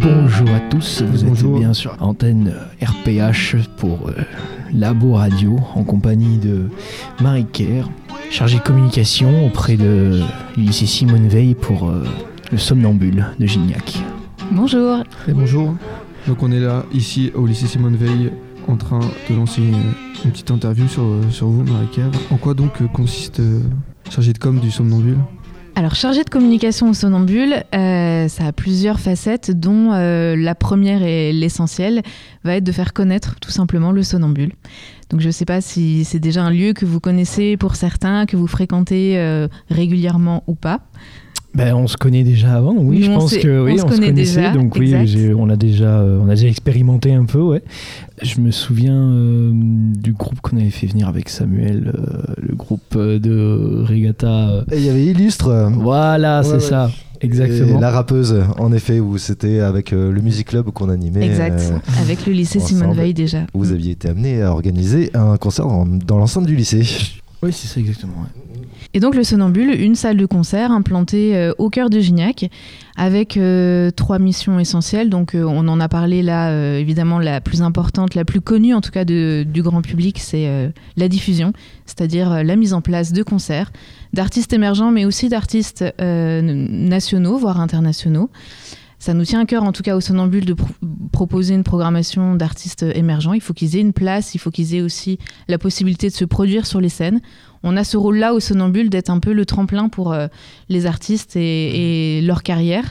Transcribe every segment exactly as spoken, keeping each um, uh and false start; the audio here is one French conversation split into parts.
Bonjour à tous, vous Bonjour. êtes bien sur antenne R P H pour euh, Labo Radio en compagnie de Marie Kerr, chargée de communication auprès de, du lycée Simone Veil pour euh, le Somnambule de Gignac. Bonjour. Et bonjour. Donc on est là, ici, au lycée Simone Veil, en train de lancer une, une petite interview sur, sur vous, Marie Kerr. En quoi donc euh, consiste euh, chargé de com du Somnambule ? Alors, chargé de communication au Somnambule, euh, ça a plusieurs facettes, dont euh, la première et l'essentielle va être de faire connaître tout simplement le Somnambule. Donc, je ne sais pas si c'est déjà un lieu que vous connaissez pour certains, que vous fréquentez euh, régulièrement ou pas. Ben, on se connaît déjà avant, oui, Nous, je on pense sait- que oui, on se on se connaît connaissait, déjà, donc oui, exact. j'ai- on a déjà, euh, on a déjà expérimenté un peu, ouais. Je me souviens euh, du groupe qu'on avait fait venir avec Samuel, euh, le groupe euh, de Regatta. euh. Et il y avait Illustre. euh, Voilà, Ouais, c'est ouais. ça, exactement. Et la rappeuse, en effet, où c'était avec euh, le Music Club qu'on animait. Exact, euh, avec le lycée ensemble. Simone Veil déjà. vous aviez été amené à organiser un concert dans, dans l'enceinte du lycée. Oui, c'est ça exactement. Ouais. Et donc le Somnambule, une salle de concert implantée euh, au cœur de Gignac, avec euh, trois missions essentielles. Donc euh, on en a parlé là, euh, évidemment la plus importante, la plus connue en tout cas de- du grand public, c'est euh, la diffusion, c'est-à-dire euh, la mise en place de concerts, d'artistes émergents, mais aussi d'artistes euh, nationaux, voire internationaux. Ça nous tient à cœur, en tout cas au Somnambule, de pro- proposer une programmation d'artistes émergents. Il faut qu'ils aient une place, il faut qu'ils aient aussi la possibilité de se produire sur les scènes. On a ce rôle-là au Somnambule d'être un peu le tremplin pour euh, les artistes et, et leur carrière.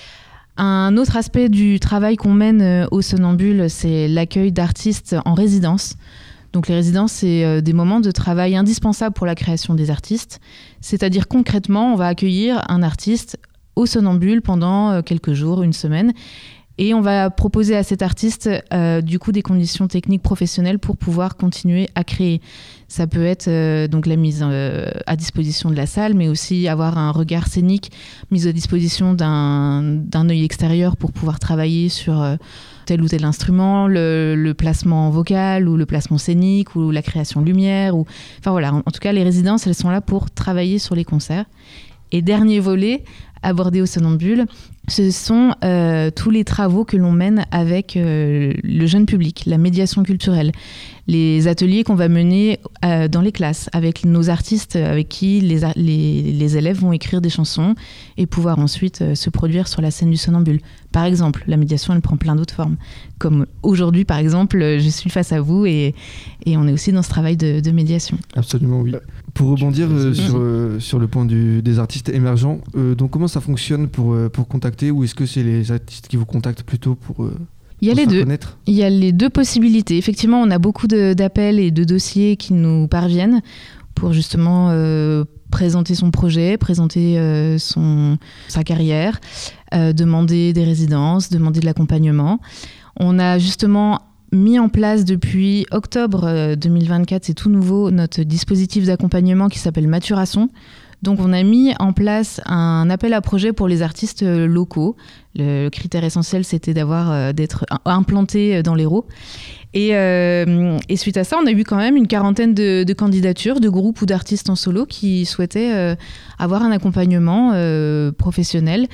Un autre aspect du travail qu'on mène euh, au Somnambule, c'est l'accueil d'artistes en résidence. Donc les résidences, c'est euh, des moments de travail indispensables pour la création des artistes. C'est-à-dire concrètement, on va accueillir un artiste au Somnambule pendant euh, quelques jours, une semaine. Et on va proposer à cet artiste euh, du coup des conditions techniques professionnelles pour pouvoir continuer à créer. Ça peut être euh, donc la mise euh, à disposition de la salle, mais aussi avoir un regard scénique, mise à disposition d'un, d'un œil extérieur pour pouvoir travailler sur euh, tel ou tel instrument, le, le placement vocal ou le placement scénique ou la création lumière. Ou... Enfin voilà, en, en tout cas les résidences, elles sont là pour travailler sur les concerts. Et dernier volet abordé au Somnambule, ce sont euh, tous les travaux que l'on mène avec euh, le jeune public, la médiation culturelle, les ateliers qu'on va mener euh, dans les classes avec nos artistes avec qui les, a- les, les élèves vont écrire des chansons et pouvoir ensuite euh, se produire sur la scène du Somnambule. Par exemple, la médiation, elle prend plein d'autres formes. Comme aujourd'hui, par exemple, je suis face à vous et, et on est aussi dans ce travail de, de médiation. Absolument, oui. Pour rebondir euh, Vas-y. sur, euh, sur le point du, des artistes émergents, euh, donc comment ça fonctionne pour, euh, pour contacter, ou est-ce que c'est les artistes qui vous contactent plutôt pour, euh, Il y a pour les se faire deux. connaître ? Il y a les deux possibilités. Effectivement, on a beaucoup de- d'appels et de dossiers qui nous parviennent pour justement euh, présenter son projet, présenter euh, son, sa carrière, euh, demander des résidences, demander de l'accompagnement. On a justement mis en place depuis octobre euh, deux mille vingt-quatre, c'est tout nouveau, notre dispositif d'accompagnement qui s'appelle Maturation. Donc on a mis en place un appel à projet pour les artistes euh, locaux. Le critère essentiel, c'était d'avoir, euh, d'être im- implanté dans l'Hérault. Et, euh, et suite à ça, on a eu quand même une quarantaine de, de candidatures, de groupes ou d'artistes en solo qui souhaitaient euh, avoir un accompagnement euh, professionnel.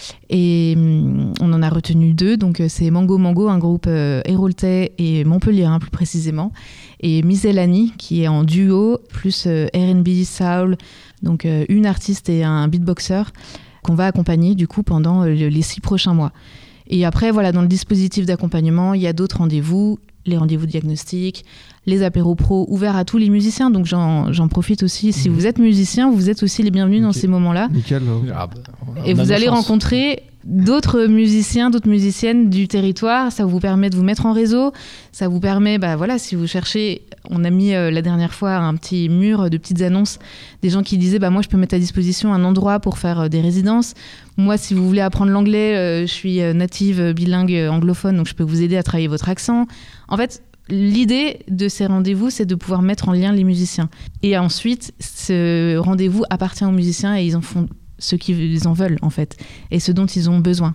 Et hum, on en a retenu deux. Donc euh, c'est Mango Mango, un groupe euh, héraultais et montpelliérain plus précisément. Et Miscellany, qui est en duo, plus euh, R and B, soul. Donc euh, une artiste et un beatboxer qu'on va accompagner du coup pendant euh, les six prochains mois. Et après, voilà, dans le dispositif d'accompagnement, il y a d'autres rendez-vous, les rendez-vous diagnostiques, les apéros pro ouverts à tous les musiciens. Donc j'en, j'en profite aussi. Si Mhm. vous êtes musicien, vous êtes aussi les bienvenus dans Ok. ces moments-là. Nickel. alors. Ah, bah, on a Et nos vous allez chances. rencontrer d'autres musiciens, d'autres musiciennes du territoire. Ça vous permet de vous mettre en réseau. Ça vous permet, bah voilà, si vous cherchez, on a mis euh, la dernière fois un petit mur de petites annonces, des gens qui disaient, bah moi je peux mettre à disposition un endroit pour faire euh, des résidences. Moi, si vous voulez apprendre l'anglais, euh, je suis euh, native, euh, bilingue, euh, anglophone, donc je peux vous aider à travailler votre accent. En fait, l'idée de ces rendez-vous, c'est de pouvoir mettre en lien les musiciens. Et ensuite, ce rendez-vous appartient aux musiciens et ils en font ce qu'ils en veulent, en fait, et ce dont ils ont besoin.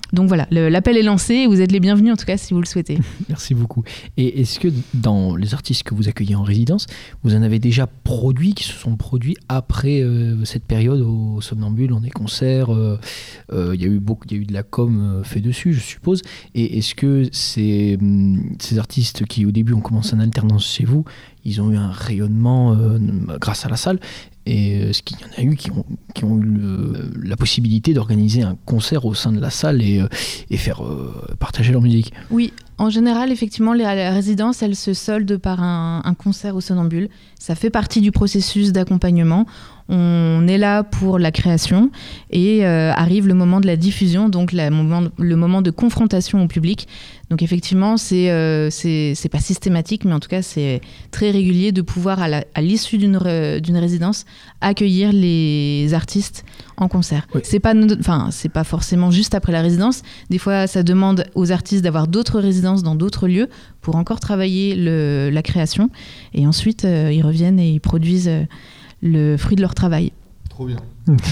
Donc voilà, le, l'appel est lancé, vous êtes les bienvenus en tout cas si vous le souhaitez. Merci beaucoup. Et est-ce que dans les artistes que vous accueillez en résidence, vous en avez déjà produit, qui se sont produits après euh, cette période au Somnambule, dans des concerts, euh, euh, il y a eu beaucoup, il y a eu de la com euh, fait dessus, je suppose. Et est-ce que ces, ces artistes qui au début ont commencé en alternance chez vous, ils ont eu un rayonnement euh, grâce à la salle? Et est-ce qu'il y en a eu qui ont, qui ont eu le, la possibilité d'organiser un concert au sein de la salle et, et faire euh, partager leur musique? Oui, en général, effectivement, les, les résidences, elles se soldent par un, un concert au Somnambule. Ça fait partie du processus d'accompagnement. On est là pour la création et euh, arrive le moment de la diffusion, donc la moment, le moment de confrontation au public. Donc effectivement, c'est, euh, c'est, c'est pas systématique, mais en tout cas, c'est très régulier de pouvoir, à, la, à l'issue d'une, re, d'une résidence, accueillir les artistes en concert. Oui. C'est pas, enfin, c'est pas forcément juste après la résidence. Des fois, ça demande aux artistes d'avoir d'autres résidences dans d'autres lieux pour encore travailler le, la création. Et ensuite, euh, ils reviennent et ils produisent euh, le fruit de leur travail. Trop bien.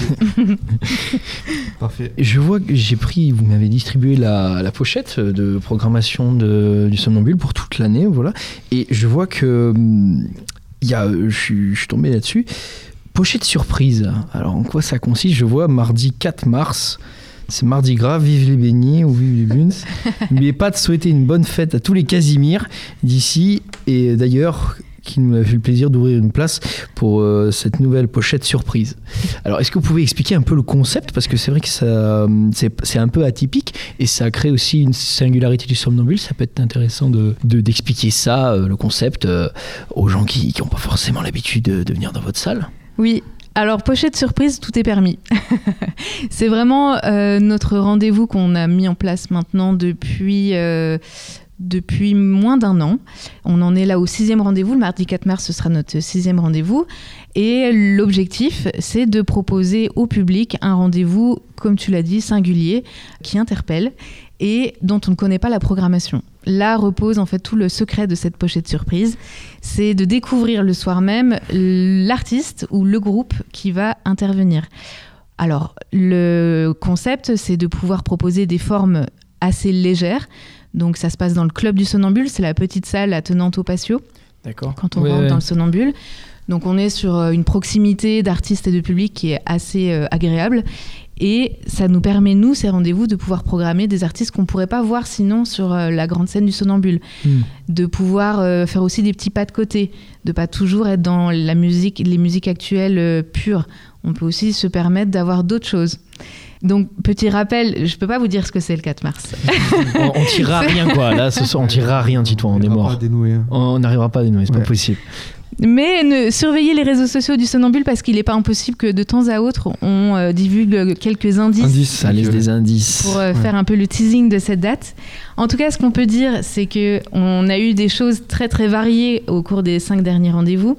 Parfait. Je vois que j'ai pris, vous m'avez distribué la, la pochette de programmation de, du Somnambule pour toute l'année, voilà. Et je vois que il y a, je, je suis tombé là-dessus. Pochette surprise. Alors en quoi ça consiste? Je vois mardi quatre mars. C'est Mardi Gras, vive les beignets ou vive les buns. N'oubliez pas de souhaiter une bonne fête à tous les Casimir d'ici. Et d'ailleurs, qui nous a fait le plaisir d'ouvrir une place pour euh, cette nouvelle pochette surprise. Alors, est-ce que vous pouvez expliquer un peu le concept? Parce que c'est vrai que ça, c'est, c'est un peu atypique et ça crée aussi une singularité du Somnambule. Ça peut être intéressant de, de, d'expliquer ça, euh, le concept, euh, aux gens qui n'ont pas forcément l'habitude de, de venir dans votre salle. Oui. Alors, pochette surprise, tout est permis. C'est vraiment euh, notre rendez-vous qu'on a mis en place maintenant depuis, euh, depuis moins d'un an. On en est là au sixième rendez-vous. Le mardi quatre mars, ce sera notre sixième rendez-vous. Et l'objectif, c'est de proposer au public un rendez-vous, comme tu l'as dit, singulier, qui interpelle et dont on ne connaît pas la programmation. Là repose en fait tout le secret de cette pochette surprise, c'est de découvrir le soir même l'artiste ou le groupe qui va intervenir. Alors, le concept, c'est de pouvoir proposer des formes assez légères. Donc, ça se passe dans le club du Somnambule, c'est la petite salle attenante au patio. D'accord. Quand on ouais, rentre ouais. dans le Somnambule. Donc, on est sur une proximité d'artistes et de public qui est assez euh, agréable. Et ça nous permet, nous, ces rendez-vous, de pouvoir programmer des artistes qu'on ne pourrait pas voir sinon sur euh, la grande scène du Somnambule. Mm. De pouvoir euh, faire aussi des petits pas de côté, de ne pas toujours être dans la musique, les musiques actuelles euh, pures. On peut aussi se permettre d'avoir d'autres choses. Donc, petit rappel, je ne peux pas vous dire ce que c'est le quatre mars. on, on tirera rien, quoi. Là, ce soir, on tirera rien, dis-toi, on, on est mort. Pas à dénouer, hein. On n'arrivera pas à dénouer, c'est ouais. pas possible. Mais ne, surveillez les réseaux sociaux du Somnambule parce qu'il n'est pas impossible que de temps à autre, on euh, divulgue quelques indices. Indice, ça laisse des indices. Pour euh, ouais. faire un peu le teasing de cette date. En tout cas, ce qu'on peut dire, c'est qu'on a eu des choses très très variées au cours des cinq derniers rendez-vous.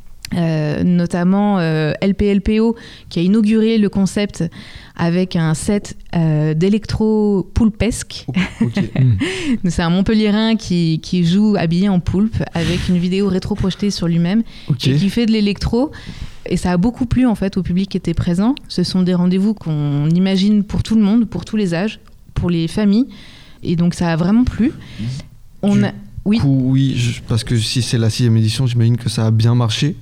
Euh, notamment euh, L P L P O qui a inauguré le concept avec un set euh, d'électro poulpesque. Oh, okay. C'est un Montpelliérain qui, qui joue habillé en poulpe avec une vidéo rétro-projetée sur lui-même okay. et qui fait de l'électro. Et ça a beaucoup plu en fait au public qui était présent. Ce sont des rendez-vous qu'on imagine pour tout le monde, pour tous les âges, pour les familles. Et donc ça a vraiment plu. On du a... Oui, coup, oui je... parce que si c'est la sixième édition, j'imagine que ça a bien marché.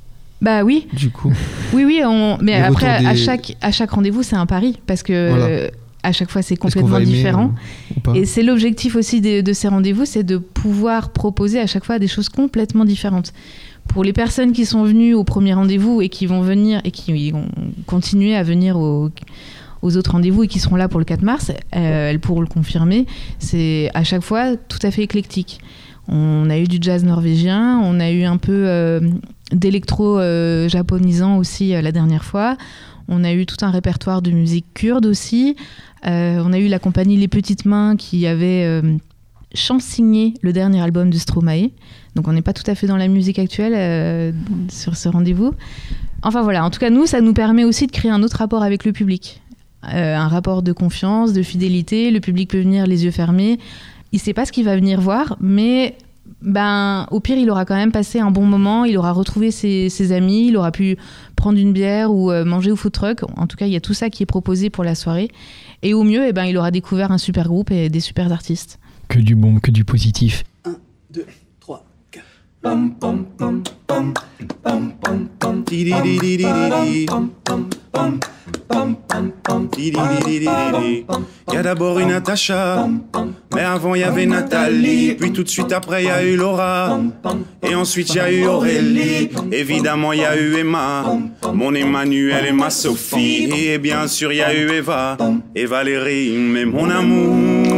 Bah oui. Du coup. Oui, oui. On... Mais les après, des... à chaque, à chaque rendez-vous, c'est un pari parce que voilà. euh, à chaque fois, c'est complètement aimer, différent. Euh, Et c'est l'objectif aussi de, de ces rendez-vous, c'est de pouvoir proposer à chaque fois des choses complètement différentes. Pour les personnes qui sont venues au premier rendez-vous et qui vont venir et qui vont continuer à venir au aux autres rendez-vous et qui seront là pour le quatre mars, euh, elles pourront le confirmer. C'est à chaque fois tout à fait éclectique. On a eu du jazz norvégien, on a eu un peu euh, d'électro euh, japonisant aussi euh, la dernière fois. On a eu tout un répertoire de musique kurde aussi. Euh, on a eu la compagnie Les Petites Mains qui avait euh, chansigné le dernier album de Stromae. Donc on n'est pas tout à fait dans la musique actuelle euh, sur ce rendez-vous. Enfin voilà, en tout cas nous, ça nous permet aussi de créer un autre rapport avec le public. Euh, un rapport de confiance, de fidélité. Le public peut venir les yeux fermés. Il ne sait pas ce qu'il va venir voir, mais Ben, au pire, il aura quand même passé un bon moment, il aura retrouvé ses, ses amis, il aura pu prendre une bière ou euh, manger au food truck. En tout cas, il y a tout ça qui est proposé pour la soirée. Et au mieux, eh ben, il aura découvert un super groupe et des super artistes. Que du bon, que du positif. un, deux, trois, quatre. Pam pam pam pam pam pam pam di di di di di di pam pam pam pam pam pam di di di di di. Il y a d'abord une Natacha, mais avant il y avait Nathalie, puis tout de suite après il y a eu Laura, et ensuite il y a eu Aurélie, évidemment il y a eu Emma, mon Emmanuel et ma Sophie, et bien sûr il y a eu Eva et Valérie, mais mon amour,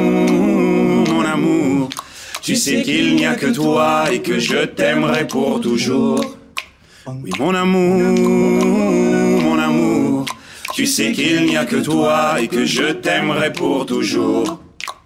mon amour. Tu sais qu'il n'y a que toi et que je t'aimerai pour toujours. Oui, mon amour, mon amour. Tu sais qu'il n'y a que toi et que je t'aimerai pour toujours.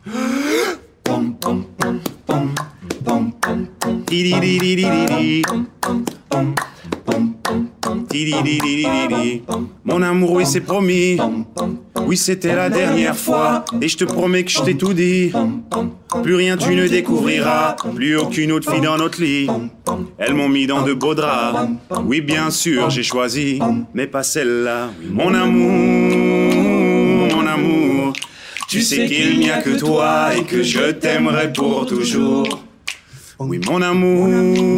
Pom pom pom pom pom pom pom. Di di di di di di. Pom pom pom pom. Di di di di di di. Mon amour, oui c'est promis. Oui, c'était la dernière fois, et je te promets que je t'ai tout dit. Plus rien tu ne découvriras, plus aucune autre fille dans notre lit. Elles m'ont mis dans de beaux draps. Oui, bien sûr, j'ai choisi, mais pas celle-là. Oui, mon amour, mon amour. Tu sais qu'il n'y a que toi et que je t'aimerai pour toujours. Oui, mon amour,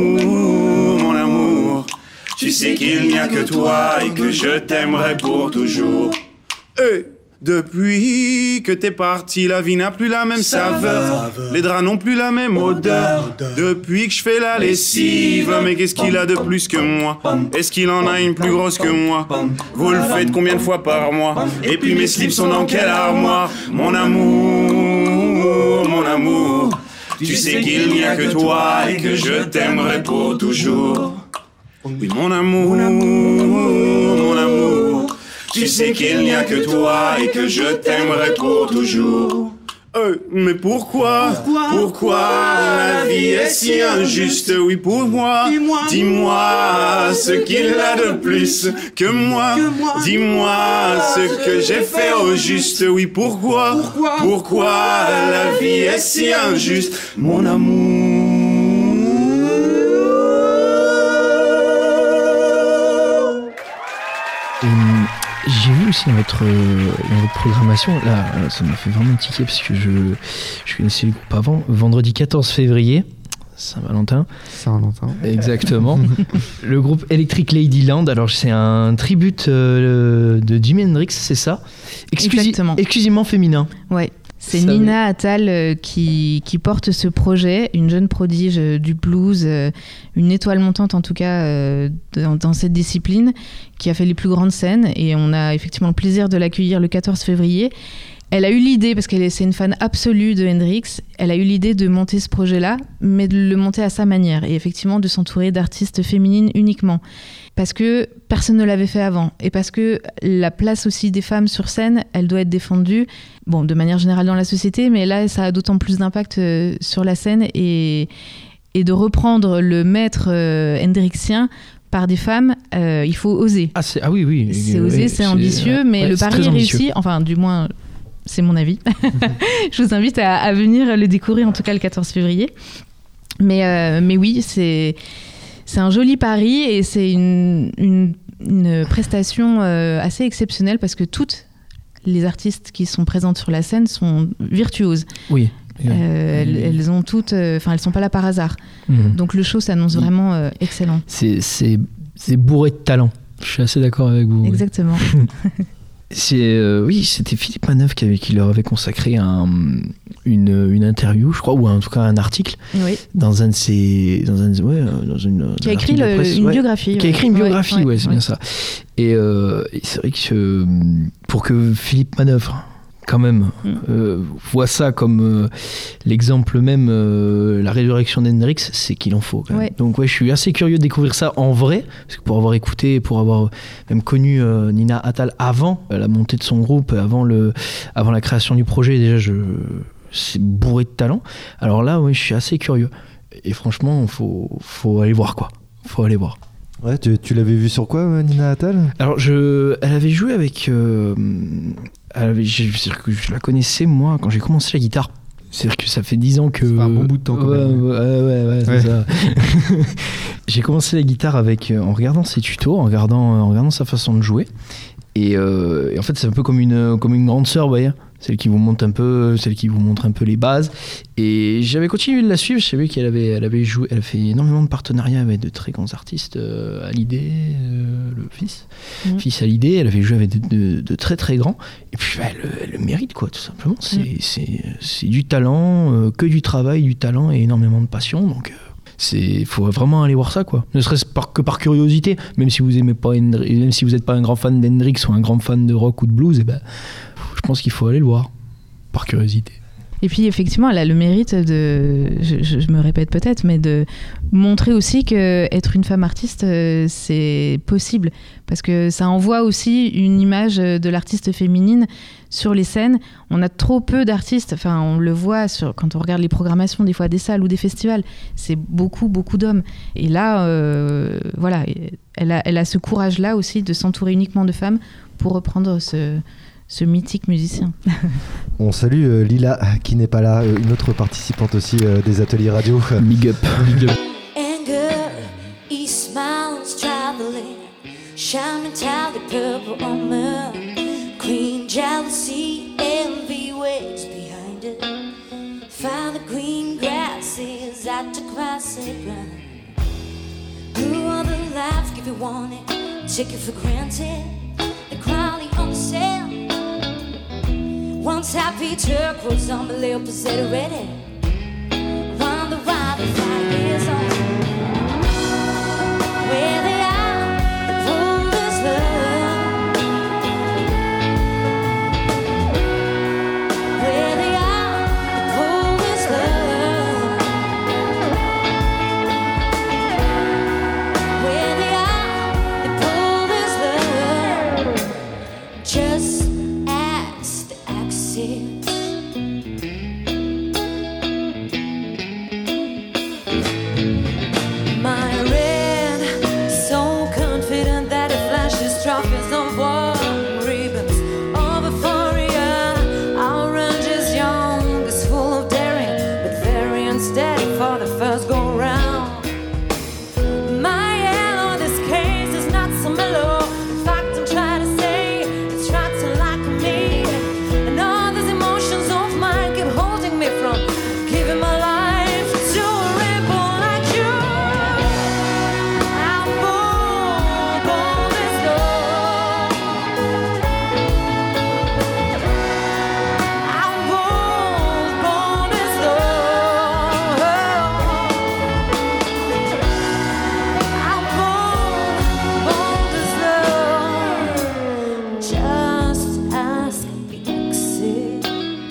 mon amour. Tu sais qu'il n'y a que toi et que je t'aimerai pour toujours. Hey. Depuis que t'es parti, la vie n'a plus la même saveur. Les draps n'ont plus la même odeur. Depuis que je fais la lessive, mais qu'est-ce qu'il a de plus que moi? Est-ce qu'il en a une plus grosse que moi? Vous le faites combien de fois par mois? Et puis mes slips sont dans quelle armoire? Mon amour, mon amour. Tu sais qu'il n'y a que toi et que je t'aimerai pour toujours. Oui, mon amour, mon amour. Tu sais qu'il n'y a que toi et que je t'aimerai pour toujours. Euh, mais pourquoi, pourquoi, pourquoi la vie est si injuste? Oui, pour moi, dis-moi, dis-moi ce qu'il a de plus que moi. Que moi. Dis-moi ce que j'ai fait au juste. Oui, pourquoi, pourquoi, pourquoi la vie est si injuste? Mon amour. Hum, j'ai vu aussi dans votre, euh, dans votre programmation, là, ça m'a fait vraiment tiquer parce que je, je connaissais le groupe avant. Vendredi quatorze février, Saint-Valentin. Saint-Valentin. Exactement. Le groupe Electric Ladyland, alors c'est un tribute euh, de Jimi Hendrix, c'est ça? Exclusi- Exactement. Exclusivement féminin. Ouais. C'est Ça Nina Attal euh, qui, qui porte ce projet, une jeune prodige euh, du blues, euh, une étoile montante en tout cas euh, dans, dans cette discipline, qui a fait les plus grandes scènes, et on a effectivement le plaisir de l'accueillir le quatorze février. Elle a eu l'idée, parce qu'elle est, c'est une fan absolue de Hendrix, elle a eu l'idée de monter ce projet-là, mais de le monter à sa manière, et effectivement de s'entourer d'artistes féminines uniquement. Parce que personne ne l'avait fait avant, et parce que la place aussi des femmes sur scène, elle doit être défendue, bon, de manière générale dans la société, mais là, ça a d'autant plus d'impact euh, sur la scène, et, et de reprendre le maître euh, hendrixien par des femmes, euh, il faut oser. Ah, c'est, ah oui, oui. C'est oui, osé, c'est, c'est ambitieux, mais ouais, le pari est réussi, enfin, du moins... C'est mon avis. Je vous invite à, à venir le découvrir, en tout cas le quatorze février. Mais, euh, mais oui, c'est, c'est un joli pari et c'est une, une, une prestation euh, assez exceptionnelle parce que toutes les artistes qui sont présentes sur la scène sont virtuoses. Oui. Euh, elles, elles ont toutes, enfin, euh, elles sont pas là par hasard. Mmh. Donc le show s'annonce mmh. vraiment euh, excellent. C'est, c'est, c'est bourré de talent. Je suis assez d'accord avec vous. Exactement. C'est, euh, oui, c'était Philippe Manœuvre qui, avait, qui leur avait consacré un, une, une interview, je crois, ou en tout cas un article, oui. dans un de ses, dans un de, ouais, dans une, qui a écrit le, presse, une ouais, biographie, qui a écrit une biographie, ouais, ouais, ouais c'est ouais. bien ça. Et, euh, et c'est vrai que pour que Philippe Manœuvre, quand même, mm. euh, voit ça comme euh, l'exemple même, euh, la résurrection d'Hendrix, c'est qu'il en faut. Quand même. Ouais. Donc ouais, je suis assez curieux de découvrir ça en vrai, parce que pour avoir écouté, pour avoir même connu euh, Nina Attal avant euh, la montée de son groupe, avant, le, avant la création du projet, déjà, je, c'est bourré de talent. Alors là, ouais, je suis assez curieux. Et franchement, il faut, faut aller voir, quoi. Faut aller voir. Ouais, tu, tu l'avais vu sur quoi, Nina Attal? Alors, je, elle avait joué avec... Euh, elle avait, je, je la connaissais, moi, quand j'ai commencé la guitare. C'est-à-dire que ça fait dix ans que... Ça fait un bon bout de temps, quand ouais, même. Ouais, ouais, ouais, c'est Ouais. ça. J'ai commencé la guitare avec, en regardant ses tutos, en regardant, en regardant sa façon de jouer. Et, euh, et en fait, c'est un peu comme une, comme une grande sœur, vous voyez, celle qui vous montre un peu, celle qui vous montre un peu les bases. Et j'avais continué de la suivre. Je savais qu'elle avait, elle avait joué, elle a fait énormément de partenariats avec de très grands artistes. Euh, Hallyday, euh, le fils, Mmh. fils Hallyday. Elle avait joué avec de, de, de très très grands. Et puis, bah, elle, elle le mérite, quoi, tout simplement. C'est, Mmh. c'est, c'est du talent, euh, que du travail, du talent et énormément de passion. Donc. Euh, il faut vraiment aller voir ça, quoi. Ne serait-ce par, que par curiosité, même si vous aimez pas Hendrix, même si vous n'êtes pas un grand fan d'Hendrix ou un grand fan de rock ou de blues, et ben, je pense qu'il faut aller le voir par curiosité. Et puis effectivement, elle a le mérite de, je, je, je me répète peut-être, mais de montrer aussi que être une femme artiste, euh, c'est possible, parce que ça envoie aussi une image de l'artiste féminine sur les scènes. On a trop peu d'artistes, enfin on le voit sur, quand on regarde les programmations des fois des salles ou des festivals, c'est beaucoup beaucoup d'hommes. Et là, euh, voilà, elle a, elle a ce courage-là aussi de s'entourer uniquement de femmes pour reprendre ce ce mythique musicien. On salue euh, Lila qui n'est pas là, euh, une autre participante aussi euh, des ateliers radio. Big up. Big up. Anger, he smiles traveling, shining tally purple armor, queen jealousy, envy waits behind it. Find the green grasses at the grassy ground. Who other life give you want it, take it for granted. The crowley on the sand. Once happy turquoise on my lips is ready. Wonder why the fire is on. Where they are, the pull is love. Where they are, the pull is love. Where they are, the pull is love. Just ask the access. My red, so confident that it flashes trophies on war ribbons of euphoria. Our range is young, is full of daring, but very unsteady for the first go round. My yellow, this case is not so mellow. In fact, I'm trying to say it's trying to like me, and all these emotions of mine keep holding me from giving my life to a rebel like you. I'm bold, bold as gold. I'm bold, bold as gold. I'm bold, bold as gold. Just ask the exit.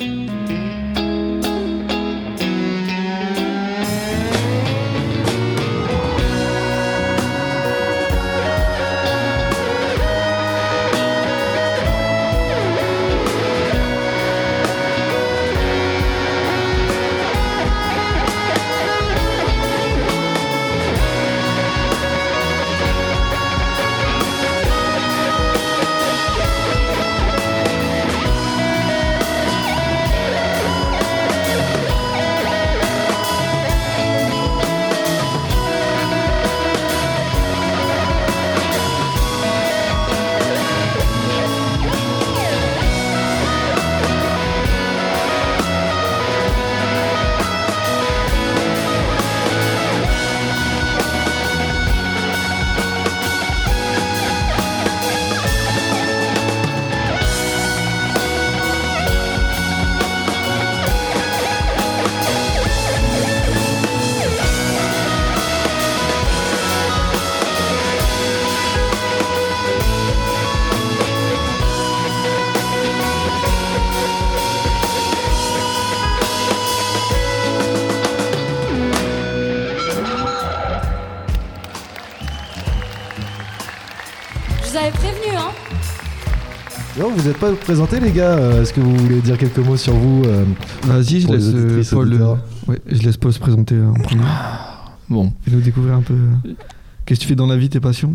Je vous avais prévenu, hein. Non, vous n'êtes pas présentés, les gars. Euh, Est-ce que vous voulez dire quelques mots sur vous euh, Vas-y, je Pour les laisse euh, auditrices, Paul. auditeurs. euh, ouais, je laisse Paul se présenter euh, en premier. Bon. Et nous découvrir un peu. euh, Qu'est-ce que tu fais dans la vie, tes passions?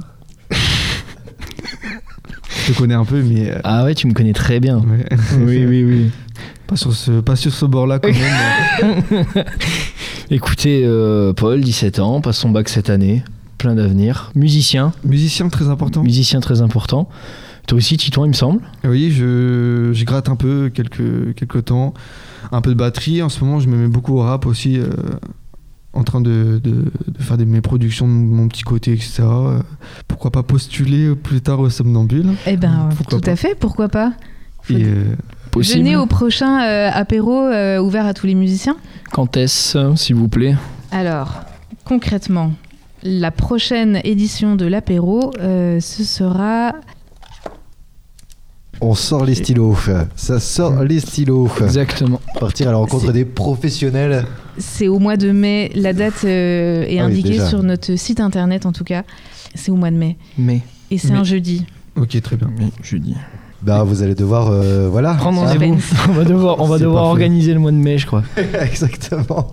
Je te connais un peu, mais. euh, Ah ouais, tu me connais très bien. ouais. Oui, oui, oui. Pas sur ce, pas sur ce bord-là quand même. Écoutez, euh, Paul, dix-sept ans, passe son bac cette année, plein d'avenir. Musicien, Musicien très important. musicien très important. Toi aussi, Titouan, il me semble. Oui, je, je gratte un peu quelques, quelques temps. Un peu de batterie. En ce moment, je me mets beaucoup au rap aussi. Euh, en train de, de, de faire des, mes productions de mon petit côté, et cetera. Euh, pourquoi pas postuler plus tard au Somnambule? Eh ben, Pourquoi tout pas. à fait, pourquoi pas. Faut- Et, euh, Possible. Venez au prochain euh, apéro euh, ouvert à tous les musiciens. Quand est-ce, s'il vous plaît? Alors, concrètement, la prochaine édition de l'apéro, euh, ce sera... On sort les stylos. Ça sort les stylos. Exactement. Partir à la rencontre C'est- des professionnels. C'est au mois de mai. La date euh, est Ah oui, indiquée déjà. sur notre site internet, en tout cas. C'est au mois de mai. Mais, Et c'est Mais- un jeudi. ok, très bien. mais je dis. Bah, vous allez devoir. euh, voilà. Prendre Ça rendez-vous. On va devoir, on va C'est devoir pas faux. organiser le mois de mai, je crois. Exactement.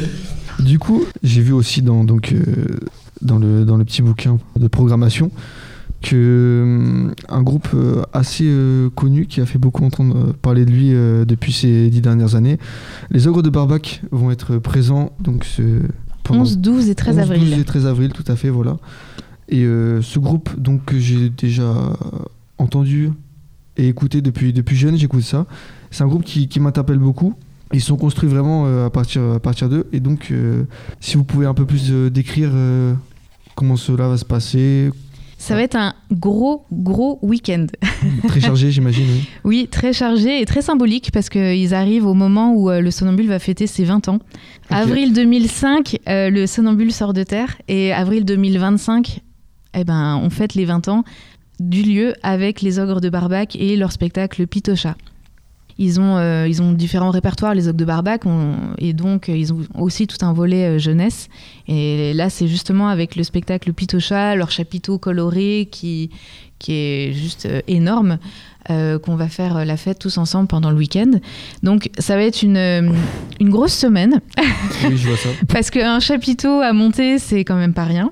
Du coup, j'ai vu aussi dans, donc, euh, dans, le, dans le petit bouquin de programmation que euh, un groupe euh, assez euh, connu qui a fait beaucoup entendre parler de lui euh, depuis ces dix dernières années, les Ogres de Barbac, vont être présents donc ce, pendant onze, douze et treize onze, avril. douze et treize avril, tout à fait, voilà. Et euh, ce groupe, donc, que j'ai déjà entendu et écouté depuis, depuis jeune, j'écoute ça. C'est un groupe qui, qui m'interpelle beaucoup. Ils sont construits vraiment euh, à partir, à partir d'eux. Et donc, euh, si vous pouvez un peu plus euh, décrire euh, comment cela va se passer. Ça va être un gros, gros week-end. Très chargé, j'imagine. Oui. Oui, très chargé et très symbolique parce qu'ils arrivent au moment où euh, le Somnambule va fêter ses vingt ans. Ok. Avril deux mille cinq, euh, le Somnambule sort de terre et avril deux mille vingt-cinq, eh ben, on fête les vingt ans du lieu avec les Ogres de Barbac et leur spectacle Pitocha. Ils ont, euh, ils ont différents répertoires, les Ogres de Barbac, on- et donc euh, ils ont aussi tout un volet euh, jeunesse. Et là, c'est justement avec le spectacle Pitocha, leur chapiteau coloré qui, qui est juste euh, énorme, euh, qu'on va faire euh, la fête tous ensemble pendant le week-end. Donc ça va être une, euh, une grosse semaine, Oui, je vois ça. parce qu'un chapiteau à monter, c'est quand même pas rien.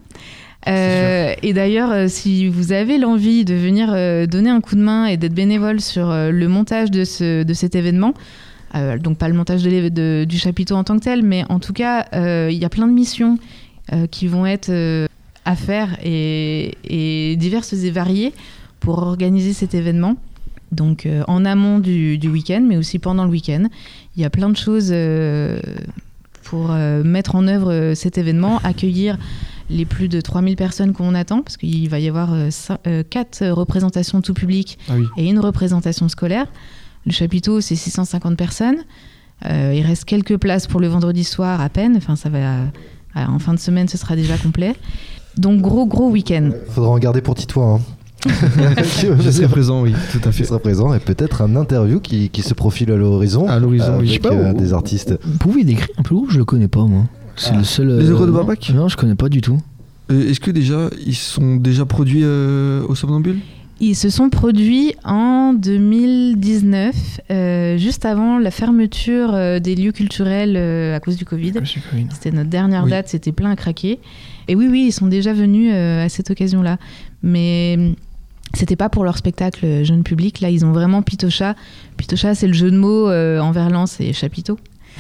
Euh, et d'ailleurs, euh, si vous avez l'envie de venir euh, donner un coup de main et d'être bénévole sur euh, le montage de, ce, de cet événement, euh, donc pas le montage de, l'é- de- du chapiteau en tant que tel, mais en tout cas, euh, il y a plein de missions euh, qui vont être euh, à faire et, et diverses et variées pour organiser cet événement. Donc euh, en amont du, du week-end, mais aussi pendant le week-end. Il y a plein de choses euh, pour euh, mettre en œuvre euh, cet événement, accueillir les plus de trois mille personnes qu'on attend, parce qu'il va y avoir euh, cin- euh, quatre représentations tout public Ah oui. et une représentation scolaire. Le chapiteau, c'est six cent cinquante personnes. Euh, il reste quelques places pour le vendredi soir à peine. Enfin, ça va, euh, en fin de semaine, ce sera déjà complet. Donc, gros, gros week-end. Faudra en garder pour Titouan. Hein. Je serai présent, oui, tout à Qui fait. sera présent et peut-être un interview qui, qui se profile à l'horizon. À l'horizon, oui. avec Je sais pas euh, où- des artistes. Vous pouvez décrire un peu où? Je le connais pas, moi. C'est Ah. le seul. Les Ogres de non, Barbac Non, je connais pas du tout. Euh, Est-ce que déjà, ils sont déjà produits euh, au Somnambule? Ils se sont produits en deux mille dix-neuf, euh, juste avant la fermeture euh, des lieux culturels euh, à cause du Covid. Monsieur Covid. C'était notre dernière Oui. date, c'était plein à craquer. Et oui, oui, ils sont déjà venus euh, à cette occasion-là. Mais hum, c'était pas pour leur spectacle euh, jeune public. Là, ils ont vraiment Pitocha. Pitocha, c'est le jeu de mots euh, en verlan, c'est chapiteau.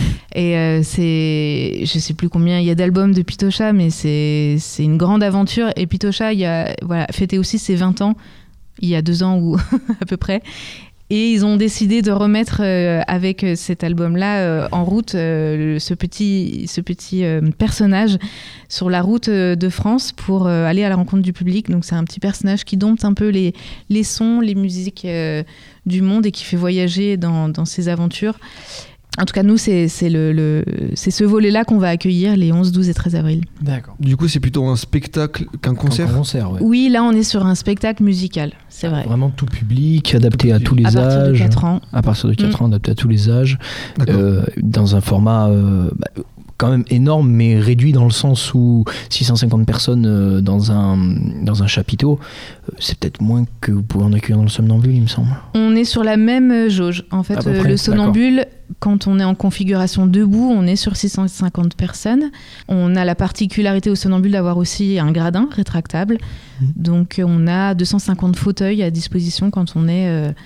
Et euh, c'est, je sais plus combien il y a d'albums de Pitocha, mais c'est, c'est une grande aventure. Et Pitocha, il y a, voilà, fêtait aussi ses vingt ans, il y a deux ans ou à peu près. Et ils ont décidé de remettre euh, avec euh, cet album-là euh, en route euh, le- ce petit, ce petit euh, personnage sur la route euh, de France pour euh, aller à la rencontre du public. Donc c'est un petit personnage qui dompte un peu les, les sons, les musiques euh, du monde et qui fait voyager dans, dans ses aventures. En tout cas, nous, c'est, c'est, le, le- c'est ce volet-là qu'on va accueillir les onze, douze et treize avril. D'accord. Du coup, c'est plutôt un spectacle qu'un concert. Un concert, ouais. Oui, là, on est sur un spectacle musical, c'est vrai. Vraiment tout public, adapté à tous les À partir de âges. quatre ans. À partir de quatre Mm. ans, adapté à tous les âges. D'accord. Euh, dans un format euh, bah, quand même énorme, mais réduit dans le sens où six cent cinquante personnes euh, dans, un, dans un chapiteau, euh, c'est peut-être moins que vous pouvez en accueillir dans le Somnambule, il me semble. On est sur la même euh, jauge. En fait, À peu euh, près, le somnambule, quand on est en configuration debout, on est sur six cent cinquante personnes. On a la particularité au somnambule d'avoir aussi un gradin rétractable. Mmh. Donc, on a deux cent cinquante fauteuils à disposition quand on est euh,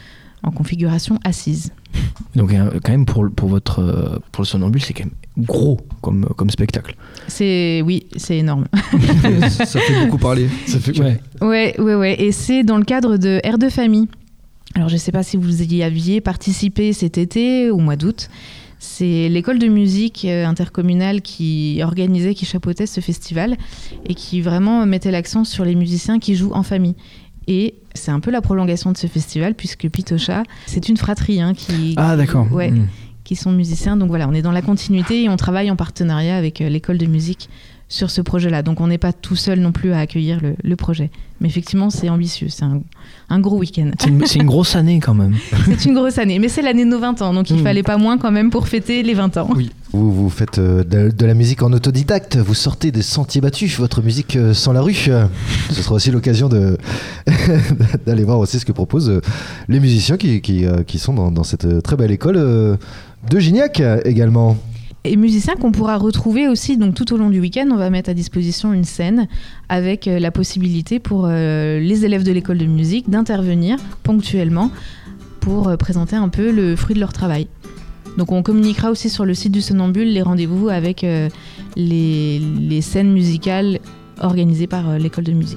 en configuration assise. Donc euh, quand même pour, pour, votre, euh, pour le Somnambule, c'est quand même gros comme, comme spectacle. C'est, oui, c'est énorme. Ça fait beaucoup parler. Ça fait, ouais. Ouais, ouais, ouais. Et c'est dans le cadre de Air de Famille. Alors je ne sais pas si vous y aviez participé cet été, au mois d'août. C'est l'école de musique intercommunale qui organisait, qui chapeautait ce festival et qui vraiment mettait l'accent sur les musiciens qui jouent en famille. Et c'est un peu la prolongation de ce festival puisque Pitocha, c'est une fratrie hein, qui, ah, d'accord. Ouais, mmh. qui sont musiciens. Donc voilà, on est dans la continuité et on travaille en partenariat avec l'école de musique sur ce projet-là. Donc on n'est pas tout seul non plus à accueillir le, le projet. Mais effectivement, c'est ambitieux, c'est un, un gros week-end. C'est une, c'est une grosse année quand même. C'est une grosse année, mais c'est l'année de nos vingt ans, donc il mmh. fallait pas moins quand même pour fêter les vingt ans. Oui. Vous, vous faites euh, de, de la musique en autodidacte, vous sortez des sentiers battus, votre musique euh, sans la rue. Ce sera aussi l'occasion de d'aller voir aussi ce que proposent euh, les musiciens qui, qui, euh, qui sont dans, dans cette très belle école euh, de Gignac également. Et musiciens qu'on pourra retrouver aussi donc tout au long du week-end. On va mettre à disposition une scène avec euh, la possibilité pour euh, les élèves de l'école de musique d'intervenir ponctuellement pour euh, présenter un peu le fruit de leur travail. Donc on communiquera aussi sur le site du Somnambule les rendez-vous avec euh, les, les scènes musicales organisées par euh, l'école de musique.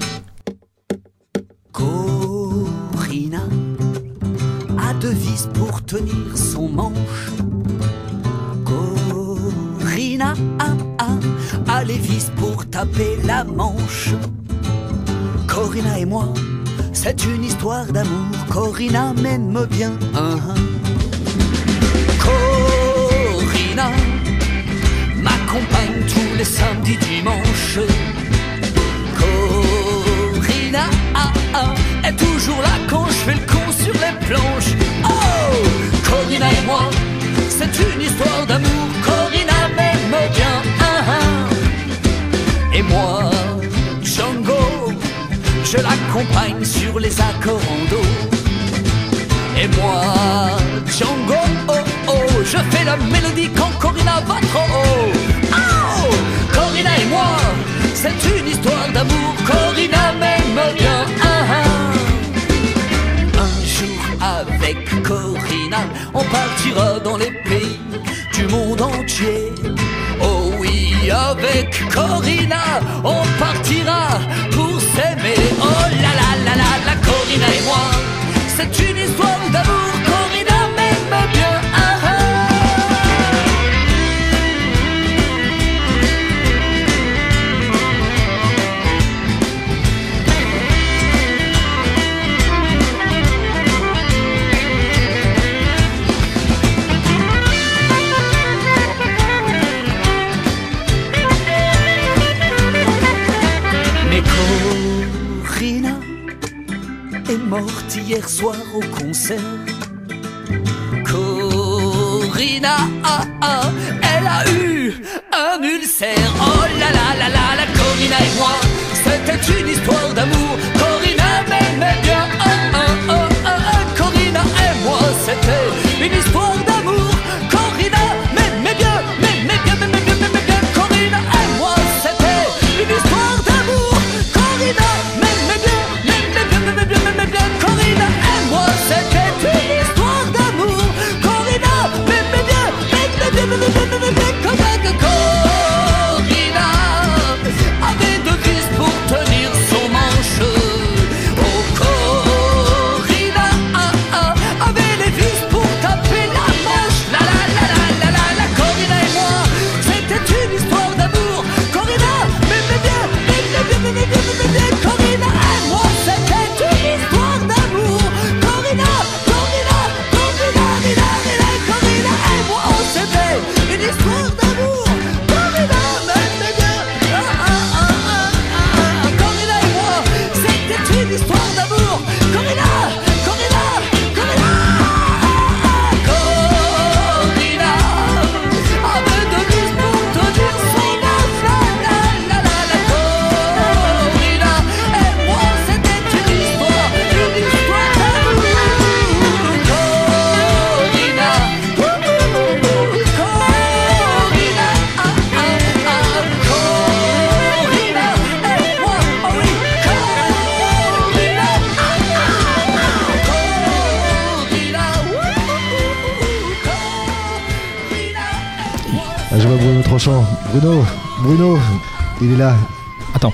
Corinna a deux vis pour tenir son manche. Corinna a, a, a les vis pour taper la manche. Corinna et moi, c'est une histoire d'amour. Corinna m'aime bien. Uh-huh. Corinna m'accompagne tous les samedis, dimanches. Corinna ah, ah, est toujours là quand je fais le con sur les planches. Oh, Corinna et moi, c'est une histoire d'amour. Corinna m'aime bien. Ah, ah. Et moi, Django, je l'accompagne sur les accords en do. Et moi, Django, oh oh, je fais la mélodie quand Corinna va trop haut. Oh, Corinna et moi, c'est une histoire d'amour. Corinna m'aime bien. Ah, ah. Un jour avec Corinna, on partira dans les pays du monde entier. Oh oui, avec Corinna, on partira pour s'aimer. Oh la la la la la, Corinna et moi, c'est une histoire d'amour. Corinna m'aime bien. Ah, ah. Mais Corinna est morte hier soir au concert. Corinna, ah, ah, elle a eu un ulcère. Oh la la la la la, Corinna et moi, c'était une histoire d'amour. Corinna m'aimait bien. Ah, ah, ah, ah, ah. Corinna et moi, c'était une histoire d'amour. Corinna m'aimait bien, m'aimait bien, m'aimait bien, m'aimait bien. Corinna et moi, c'était une histoire d'amour. Corinna m'aimait bien, m'aimait bien, m'aimait bien, m'aimait bien. Corinna et moi, c'était une histoire d'amour. Corinna m'aimait bien, m'aimait bien, m'aimait bien, m'aimait bien. Corinna avait deux vis pour tenir son manche. Oh, Corinna Ah, je vois Bruno Tranchant. Bruno, Bruno, il est là. Attends.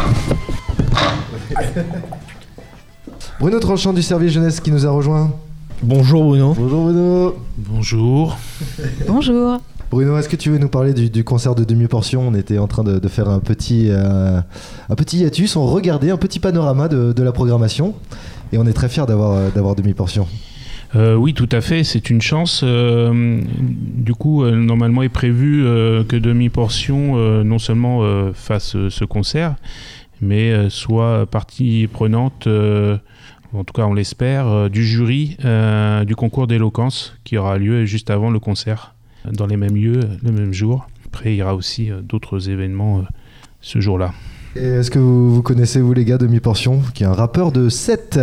Bruno Tranchant du service jeunesse qui nous a rejoint. Bonjour Bruno. Bonjour Bruno. Bonjour. Bonjour. Bruno, est-ce que tu veux nous parler du, du concert de demi-portion ? On était en train de, de faire un petit, euh, un petit hiatus, on regardait un petit panorama de, de la programmation et on est très fiers d'avoir, d'avoir demi-portion. Euh, oui, tout à fait, c'est une chance. Euh, du coup, euh, normalement est prévu euh, que Demi-Portion euh, non seulement euh, fasse euh, ce concert, mais euh, soit partie prenante, euh, en tout cas on l'espère, euh, du jury euh, du concours d'éloquence qui aura lieu juste avant le concert, dans les mêmes lieux, le même jour. Après, il y aura aussi euh, d'autres événements euh, ce jour-là. Et est-ce que vous, vous connaissez, vous les gars, Demi-Portion, qui est un rappeur de Sète,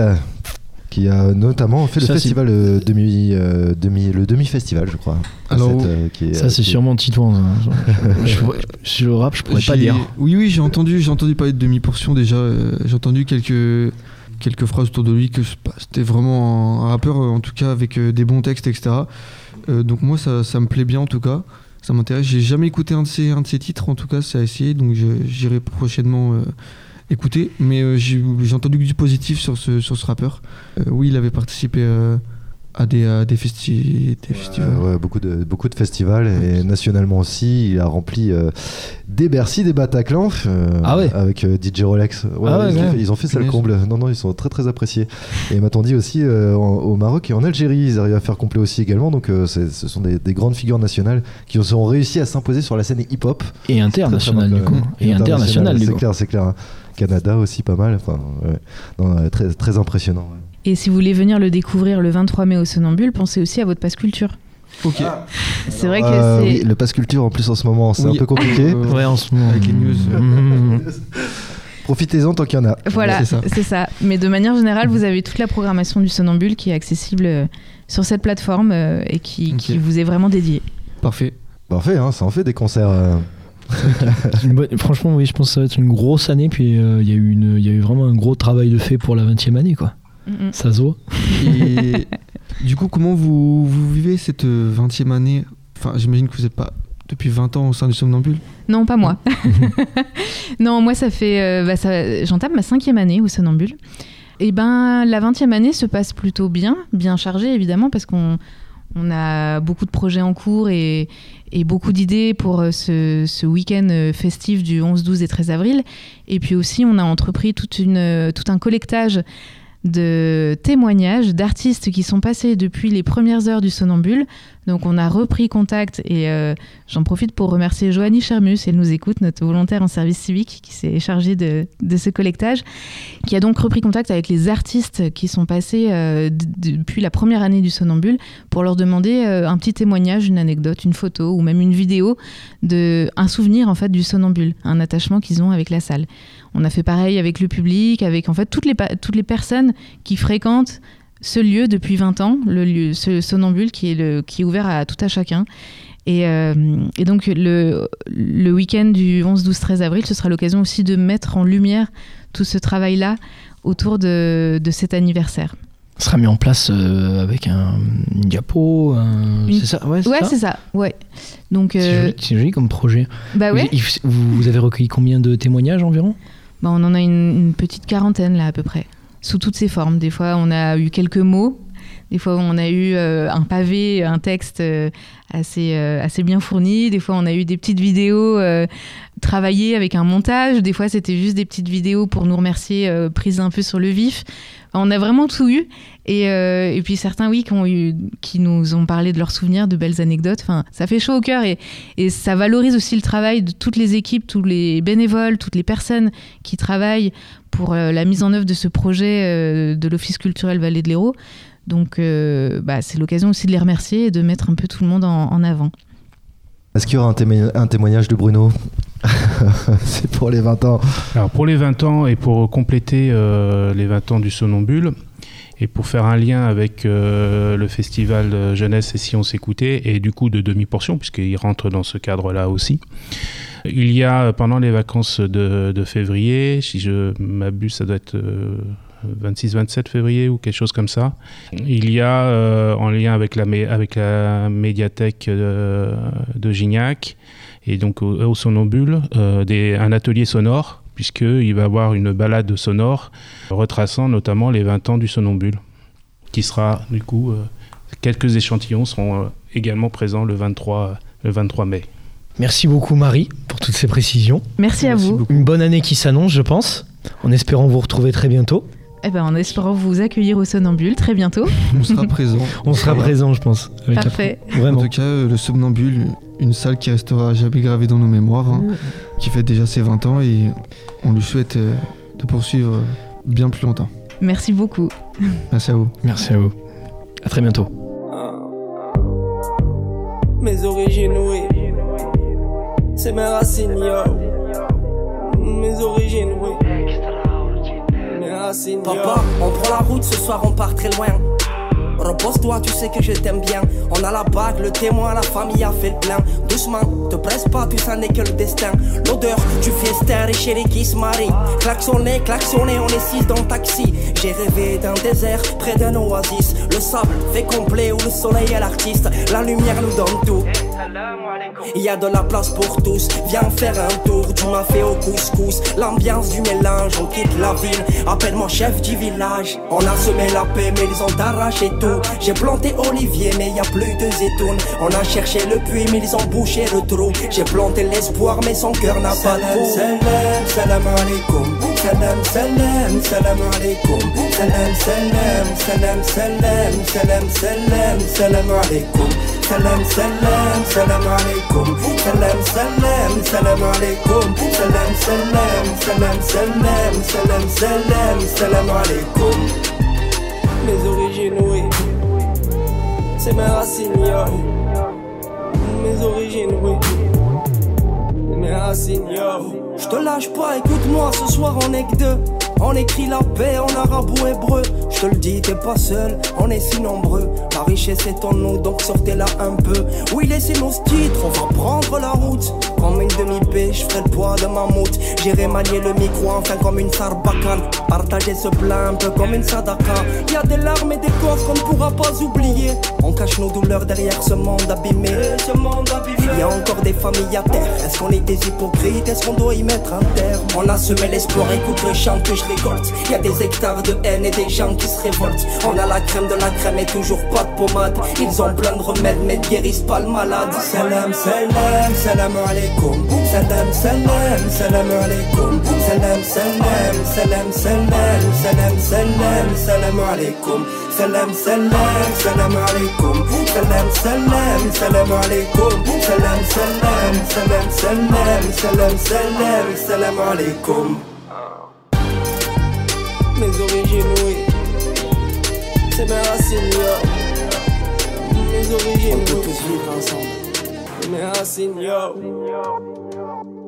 qui a notamment fait le Ça, festival euh, demi, euh, demi, le demi-festival, je crois. Alors, Sète, euh, qui est, Ça, euh, c'est qui- sûrement Titouan. hein. Je pourrais- Sur le rap, je pourrais pas J'ai- dire. Oui, oui, j'ai entendu, j'ai entendu parler de demi-portion déjà. euh, j'ai entendu quelques, quelques phrases autour de lui que c'est pas- c'était vraiment un rappeur, euh, en tout cas avec euh, des bons textes, et cetera. Euh, donc moi, ça, ça me plaît bien en tout cas. Ça m'intéresse. J'ai jamais écouté un de ses, un de ses titres, en tout cas, c'est à essayer. Donc je- j'irai prochainement euh, écouter. Mais euh, j'ai, j'ai entendu que du positif sur ce, sur ce rappeur. Euh, oui, il avait participé euh, à des, à des, festi- des festivals. Euh, ouais, beaucoup de, beaucoup de festivals et nationalement aussi. Il a rempli euh, des Bercy, des Bataclan euh, Ah ouais. avec euh, D J Rolex. Ouais, Ah ouais, ils, ont ouais. fait, ils ont fait ça le Punaise. comble. Non, non, ils sont très très appréciés. Et m'a-t-on dit aussi euh, en- au Maroc et en Algérie, ils arrivent à faire complet aussi également. Donc euh, c'est- ce sont des, des grandes figures nationales qui ont, ont réussi à s'imposer sur la scène hip-hop. Et international, Très, du très coup. marquant. Et international, du c'est coup. clair, c'est clair. hein. Canada aussi pas mal. Enfin, ouais. Non, euh, très, très impressionnant. ouais. Et si vous voulez venir le découvrir le vingt-trois mai au Somnambule, pensez aussi à votre passe culture. Ok. C'est vrai que Euh, c'est... oui, le pass culture en plus en ce moment, c'est Oui. un peu compliqué. Euh, Ouais, en ce moment. Avec les news. Mmh. Profitez-en tant qu'il y en a. Voilà, c'est ça. c'est ça. Mais de manière générale, vous avez toute la programmation du Somnambule qui est accessible euh, sur cette plateforme euh, et qui, Ok. qui vous est vraiment dédiée. Parfait. Parfait, hein, ça en fait des concerts. euh. C'est une bonne- Franchement, oui, je pense que ça va être une grosse année. Puis euh, il y a eu une- il y a eu vraiment un gros travail de fait pour la vingtième année, quoi. Mm-mm. Ça se voit. Et du coup, comment vous, vous vivez cette vingtième année ? Enfin, j'imagine que vous n'êtes pas depuis vingt ans au sein du Somnambule. Non, pas moi. Non, moi, ça fait. euh, bah, ça, j'entame ma cinquième année au Somnambule. Et ben, la vingtième année se passe plutôt bien, bien chargée évidemment, parce qu'on on a beaucoup de projets en cours et, et beaucoup d'idées pour euh, ce, ce week-end euh, festif du onze, douze et treize avril. Et puis aussi, on a entrepris toute une, euh, tout un collectage de témoignages d'artistes qui sont passés depuis les premières heures du Somnambule. Donc on a repris contact et euh, j'en profite pour remercier Joanie Chermus, elle nous écoute, notre volontaire en service civique qui s'est chargée de, de ce collectage, qui a donc repris contact avec les artistes qui sont passés euh, d- depuis la première année du Somnambule pour leur demander euh, un petit témoignage, une anecdote, une photo ou même une vidéo, de, un souvenir en fait du Somnambule, un attachement qu'ils ont avec la salle. On a fait pareil avec le public, avec en fait toutes les, pa- toutes les personnes qui fréquentent ce lieu depuis vingt ans, le lieu, ce Somnambule qui est, le, qui est ouvert à tout à chacun. Et, euh, et donc le, le week-end du onze, douze, treize avril, ce sera l'occasion aussi de mettre en lumière tout ce travail-là autour de, de cet anniversaire. Ça sera mis en place euh, avec un une diapo. un- Une- C'est ça. Ouais, c'est Ouais, ça. c'est ça. Ouais. Donc, C'est euh, joli, c'est joli comme projet. bah ouais. Vous, vous- vous avez recueilli combien de témoignages environ ? Bah, on en a une, une petite quarantaine là à peu près, sous toutes ses formes. Des fois, on a eu quelques mots. Des fois, on a eu euh, un pavé, un texte euh, assez, euh, assez bien fourni. Des fois, on a eu des petites vidéos euh, travaillées avec un montage. Des fois, c'était juste des petites vidéos pour nous remercier, euh, prises un peu sur le vif. Enfin, on a vraiment tout eu. Et, euh, et puis certains, oui, qui, ont eu, qui nous ont parlé de leurs souvenirs, de belles anecdotes. Enfin, ça fait chaud au cœur et, et ça valorise aussi le travail de toutes les équipes, tous les bénévoles, toutes les personnes qui travaillent pour euh, la mise en œuvre de ce projet euh, de l'Office culturel Vallée de l'Hérault. Donc, euh, bah, c'est l'occasion aussi de les remercier et de mettre un peu tout le monde en, en avant. Est-ce qu'il y aura un, témo- un témoignage de Bruno ? C'est pour les vingt ans. Alors pour les vingt ans et pour compléter euh, les vingt ans du Somnambule et pour faire un lien avec euh, le festival euh, Jeunesse et Si on s'écoutait et du coup de Demi-Portion puisqu'il rentre dans ce cadre-là aussi. Il y a pendant les vacances de, de février, si je m'abuse ça doit être euh, vingt-six vingt-sept février ou quelque chose comme ça, il y a euh, en lien avec la, mé- avec la médiathèque euh, de Gignac et donc au, au Somnambule euh, des, un atelier sonore, puisqu'il va y avoir une balade sonore retraçant notamment les vingt ans du Somnambule, qui sera du coup, euh, quelques échantillons seront euh, également présents le vingt-trois, le vingt-trois mai. Merci beaucoup Marie pour toutes ces précisions. Merci, Merci à vous. Beaucoup. Une bonne année qui s'annonce, je pense, en espérant vous retrouver très bientôt. Eh ben, en espérant vous accueillir au Somnambule très bientôt. On sera présent. On sera présent, je pense. Avec Parfait. La... Vraiment. En tout cas, le Somnambule, une salle qui restera jamais gravée dans nos mémoires, hein, mmh. qui fait déjà ses vingt ans et on lui souhaite euh, de poursuivre bien plus longtemps. Merci beaucoup. Merci à vous. Merci à vous. À très bientôt. Mes origines, oui. C'est mes racines, yo. Mes origines, oui. Papa, on prend la route, ce soir on part très loin. Repose-toi, tu sais que je t'aime bien. On a la bague, le témoin, la famille a fait le plein. Doucement, te presse pas, tout ça n'est que le destin. L'odeur du fiesta et chez les qui se marient. Klaxonné, klaxonné, on est six dans le taxi. J'ai rêvé d'un désert près d'un oasis. Le sable fait complet où le soleil est l'artiste. La lumière nous donne tout. Il y a de la place pour tous. Viens faire un tour, tu m'as fait au couscous. L'ambiance du mélange, on quitte la ville. Appelle-moi chef du village. On a semé la paix mais ils ont arraché tout. J'ai planté olivier mais y a plus de zétoun. On a cherché le puits mais ils ont bouché le trou. J'ai planté l'espoir mais son cœur n'a pas de peau. Salam, salam alaikum. Salam, salam, salam alaikum. Salam, salam, salam, salam, salam, salam, salam alaikum. Salam, salam, salam alaikum. Salam, salam, salam alaikum. Salam, salam, salam, salam, salam, salam, salam alaikum. Mes origines, oui. C'est mes racines, yo. Mes origines, oui. Mes racines, yo. Je te lâche pas, écoute-moi, ce soir on est que deux. On écrit la paix en arabe ou hébreu. Je te le dis, t'es pas seul, on est si nombreux. La richesse est en nous, donc sortez-la un peu. Oui, laissez nos titres, on va prendre la route. Comme une demi-paix, je ferai le poids de mammouth. J'irai manier le micro enfin comme une sarbacane. Partager ce plat un peu comme une sadaka. Y a des larmes et des corps qu'on ne pourra pas oublier. On cache nos douleurs derrière ce monde abîmé. Ce monde abîmé. Il y a encore des familles à terre. Est-ce qu'on est des hypocrites? Est-ce qu'on doit y mettre un terme? On a semé l'espoir, écoute le chant que je récolte. Y a des hectares de haine et des gens qui se révoltent. On a la crème de la crème et toujours pas de pommade. Ils ont plein de remèdes mais ne guérissent pas le malade. Salam, salam, salam alaikum. Salam, salam, salam alaikum. Salam, salam, salam, salam, salam, salam, salam alaikum. Salam, salam, salam alaikum. Salam, salam, salam alaikum. Salam, salam, salam, salam, salam, salam, salam alaikum. Mes origines, oui. C'est mes racines, yo. Mes origines, on peut oui. tous vivre ensemble. Mes racines, yo.